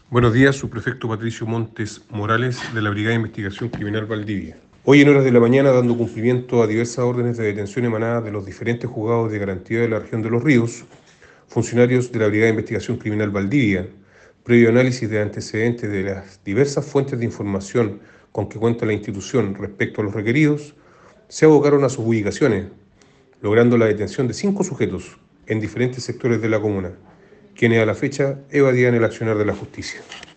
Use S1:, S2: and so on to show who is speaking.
S1: Buenos días, subprefecto Patricio Montes Morales de la Brigada de Investigación Criminal Valdivia. Hoy en horas de la mañana, dando cumplimiento a diversas órdenes de detención emanadas de los diferentes juzgados de garantía de la región de Los Ríos, funcionarios de la Brigada de Investigación Criminal Valdivia, previo análisis de antecedentes de las diversas fuentes de información con que cuenta la institución respecto a los requeridos, se abocaron a sus ubicaciones, logrando la detención de 5 sujetos en diferentes sectores de la comuna, quienes a la fecha evadían el accionar de la justicia.